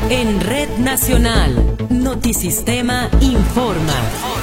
En Red Nacional, Notisistema informa.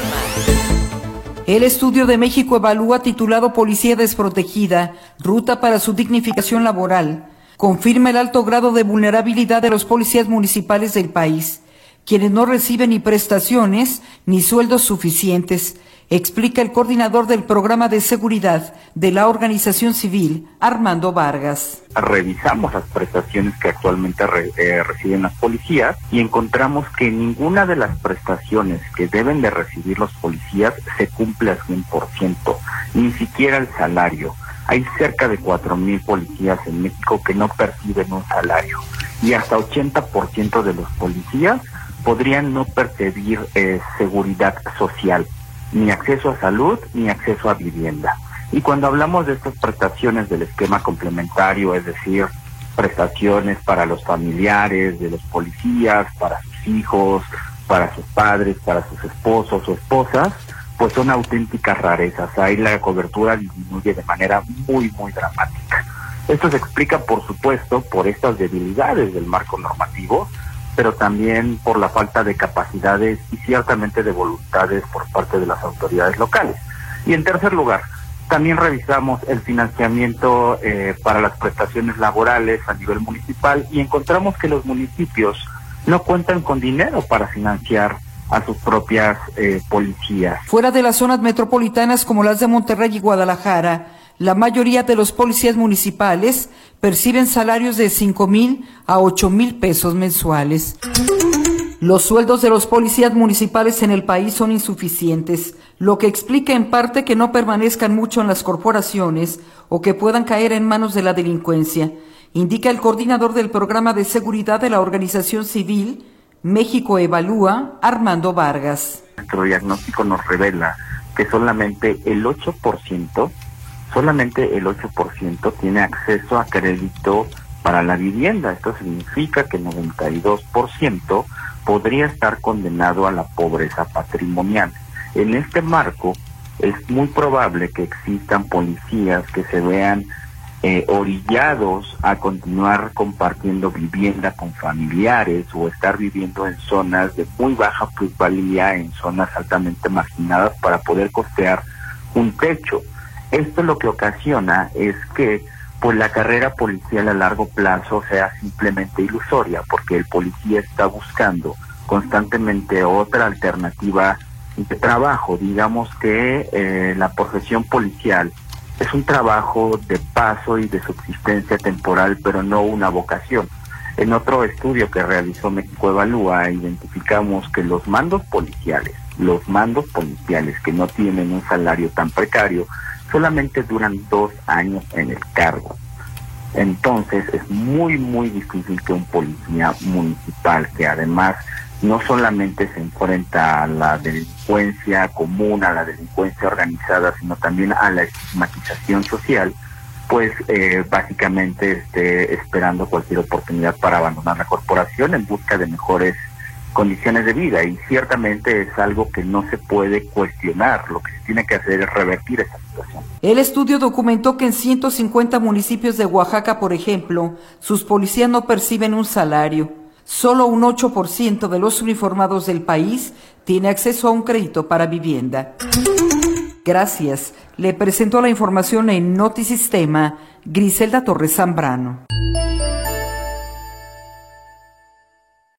El estudio de México Evalúa, titulado Policía Desprotegida, Ruta para su dignificación laboral, confirma el alto grado de vulnerabilidad de los policías municipales del país, quienes no reciben ni prestaciones ni sueldos suficientes, explica el coordinador del programa de seguridad de la organización civil, Armando Vargas. Revisamos las prestaciones que actualmente reciben las policías y encontramos que ninguna de las prestaciones que deben de recibir los policías se cumple al 100%, ni siquiera el salario. Hay cerca de 4,000 policías en México que no perciben un salario y hasta 80% de los policías podrían no percibir seguridad social, ni acceso a salud, ni acceso a vivienda. Y cuando hablamos de estas prestaciones del esquema complementario, es decir, prestaciones para los familiares de los policías, para sus hijos, para sus padres, para sus esposos o esposas, pues son auténticas rarezas. Ahí la cobertura disminuye de manera muy, muy dramática. Esto se explica, por supuesto, por estas debilidades del marco normativo, pero también por la falta de capacidades y ciertamente de voluntades por parte de las autoridades locales. Y en tercer lugar, también revisamos el financiamiento para las prestaciones laborales a nivel municipal y encontramos que los municipios no cuentan con dinero para financiar a sus propias policías. Fuera de las zonas metropolitanas como las de Monterrey y Guadalajara, la mayoría de los policías municipales perciben salarios de 5,000 a 8,000 pesos mensuales. Los sueldos de los policías municipales en el país son insuficientes, lo que explica en parte que no permanezcan mucho en las corporaciones o que puedan caer en manos de la delincuencia, indica el coordinador del programa de seguridad de la organización civil México Evalúa, Armando Vargas. Nuestro diagnóstico nos revela que solamente el 8% tiene acceso a crédito para la vivienda. Esto significa que el 92% podría estar condenado a la pobreza patrimonial. En este marco, es muy probable que existan policías que se vean orillados a continuar compartiendo vivienda con familiares o estar viviendo en zonas de muy baja plusvalía, en zonas altamente marginadas para poder costear un techo. Esto lo que ocasiona es que pues la carrera policial a largo plazo sea simplemente ilusoria, porque el policía está buscando constantemente otra alternativa de trabajo. Digamos que la profesión policial es un trabajo de paso y de subsistencia temporal, pero no una vocación. En otro estudio que realizó México Evalúa, identificamos que los mandos policiales que no tienen un salario tan precario, solamente duran 2 años en el cargo. Entonces es muy, muy difícil que un policía municipal, que además no solamente se enfrenta a la delincuencia común, a la delincuencia organizada, sino también a la estigmatización social, pues básicamente esté esperando cualquier oportunidad para abandonar la corporación en busca de mejores condiciones de vida, y ciertamente es algo que no se puede cuestionar. Lo que se tiene que hacer es revertir esa situación. El estudio documentó que en 150 municipios de Oaxaca, por ejemplo, sus policías no perciben un salario. Solo un 8% de los uniformados del país tiene acceso a un crédito para vivienda. Gracias. Le presentó la información en Notisistema Griselda Torres Zambrano.